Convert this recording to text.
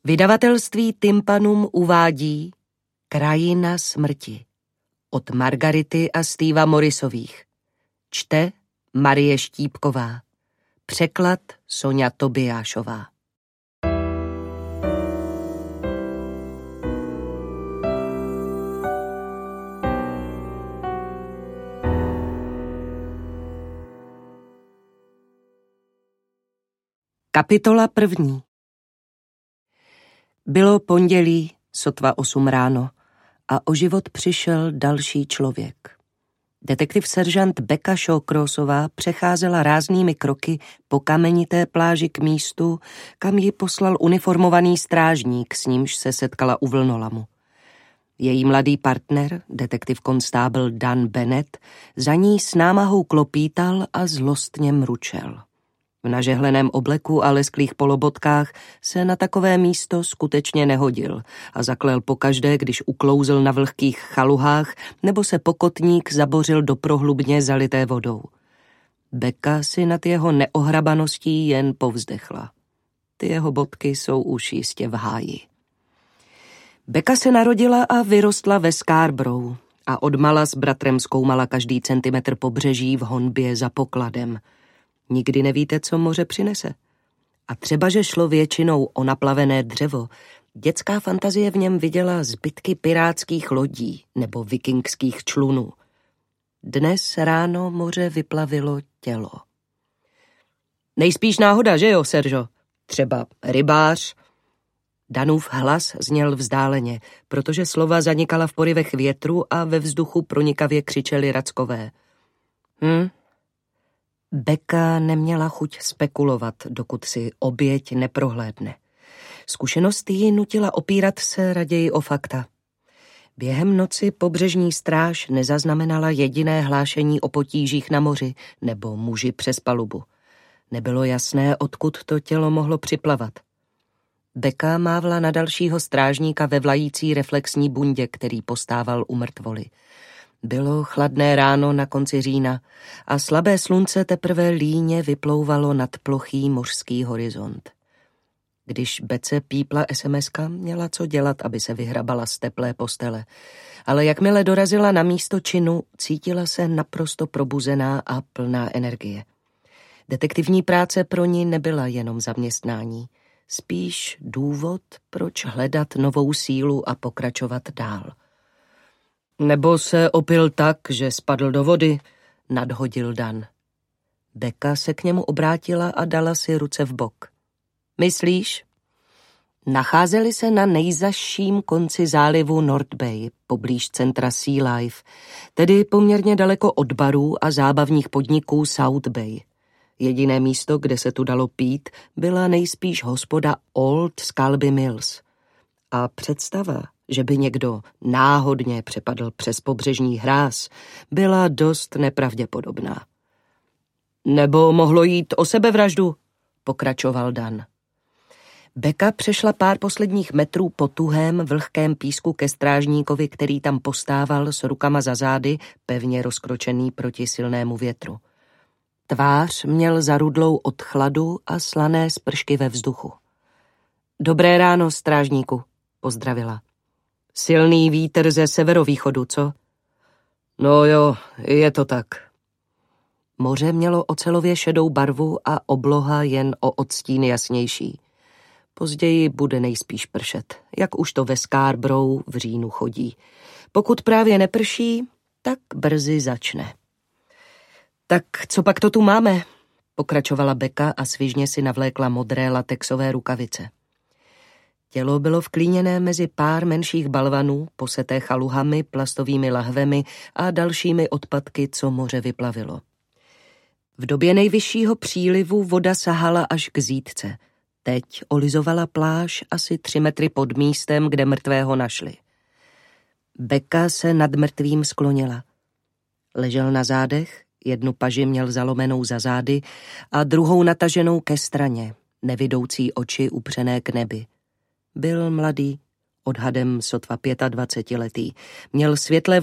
Vydavatelství Tympanum uvádí Krajina smrti od Margarity a Steva Morrisových. Čte Marie Štípková. Překlad Soňa Tobiášová. Kapitola 1. Bylo pondělí, sotva 8 ráno, a o život přišel další člověk. Detektiv seržant Becca Shawcrossová přecházela ráznými kroky po kamenité pláži k místu, kam ji poslal uniformovaný strážník, s nímž se setkala u vlnolamu. Její mladý partner, detektiv konstábl Dan Bennett, za ní s námahou klopítal a zlostně mručel. V nažehleném obleku a lesklých polobotkách se na takové místo skutečně nehodil a zaklel pokaždé, když uklouzl na vlhkých chaluhách nebo se pokotník zabořil do prohlubně zalité vodou. Becca si nad jeho neohrabaností jen povzdechla. Ty jeho bodky jsou už jistě v háji. Becca se narodila a vyrostla ve Scarborough a odmala s bratrem zkoumala každý centimetr pobřeží v honbě za pokladem. Nikdy nevíte, co moře přinese. A třeba, že šlo většinou o naplavené dřevo, dětská fantazie v něm viděla zbytky pirátských lodí nebo vikingských člunů. Dnes ráno moře vyplavilo tělo. Nejspíš náhoda, že jo, Seržo? Třeba rybář? Danův hlas zněl vzdáleně, protože slova zanikala v porivech větru a ve vzduchu pronikavě křičeli rackové. Becca neměla chuť spekulovat, dokud si oběť neprohlédne. Zkušenost ji nutila opírat se raději o fakta. Během noci pobřežní stráž nezaznamenala jediné hlášení o potížích na moři nebo muži přes palubu. Nebylo jasné, odkud to tělo mohlo připlavat. Becca mávla na dalšího strážníka ve vlající reflexní bundě, který postával u mrtvoly. Bylo chladné ráno na konci října a slabé slunce teprve líně vyplouvalo nad plochý mořský horizont. Když Bece pípla SMS-ka, měla co dělat, aby se vyhrabala z teplé postele, ale jakmile dorazila na místo činu, cítila se naprosto probuzená a plná energie. Detektivní práce pro ní nebyla jenom zaměstnání, spíš důvod, proč hledat novou sílu a pokračovat dál. Nebo se opil tak, že spadl do vody, nadhodil Dan. Becca se k němu obrátila a dala si ruce v bok. Myslíš? Nacházeli se na nejzazším konci zálivu North Bay, poblíž centra Sea Life, tedy poměrně daleko od barů a zábavních podniků South Bay. Jediné místo, kde se tu dalo pít, byla nejspíš hospoda Old Scalby Mills. A představa, že by někdo náhodně přepadl přes pobřežní hráz, byla dost nepravděpodobná. Nebo mohlo jít o sebevraždu, pokračoval Dan. Becca přešla pár posledních metrů po tuhém, vlhkém písku ke strážníkovi, který tam postával s rukama za zády, pevně rozkročený proti silnému větru. Tvář měl zarudlou od chladu a slané spršky ve vzduchu. Dobré ráno, strážníku, pozdravila. Silný vítr ze severovýchodu, co? No jo, je to tak. Moře mělo ocelově šedou barvu a obloha jen o odstín jasnější. Později bude nejspíš pršet, jak už to ve Scarborough v říjnu chodí. Pokud právě neprší, tak brzy začne. Tak co pak to tu máme? Pokračovala Becca a svižně si navlékla modré latexové rukavice. Tělo bylo vklíněné mezi pár menších balvanů, poseté chaluhami, plastovými lahvemi a dalšími odpadky, co moře vyplavilo. V době nejvyššího přílivu voda sahala až k zítce. Teď olizovala pláž asi 3 metry pod místem, kde mrtvého našli. Becca se nad mrtvým sklonila. Ležel na zádech, jednu paži měl zalomenou za zády a druhou nataženou ke straně, nevidoucí oči upřené k nebi. Byl mladý, odhadem sotva 25letý, měl světle